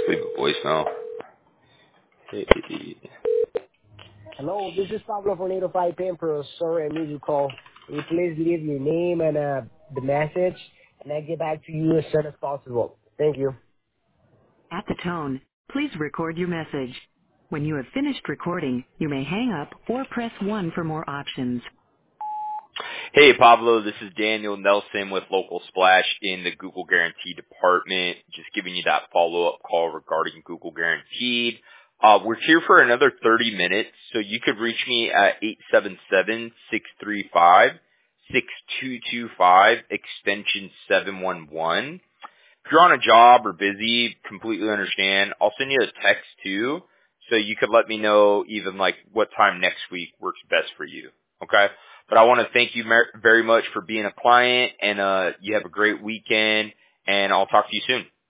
Leave a voicemail. Hey. Hello, this is Pablo from 805 Pembro. Sorry I missed your call. Will you please leave your name and the message, and I'll get back to you as soon as possible. Thank you. At the tone, please record your message. When you have finished recording, you may hang up or press 1 for more options. Hey, Pablo, this is Daniel Nelson with Local Splash in the Google Guarantee department. Just giving you that follow-up call regarding Google Guaranteed. We're here for another 30 minutes, so you could reach me at 877-635-6225, extension 711. If you're on a job or busy, completely understand. I'll send you a text too, so you could let me know even like what time next week works best for you. Okay? But I want to thank you very much for being a client, and you have a great weekend, and I'll talk to you soon.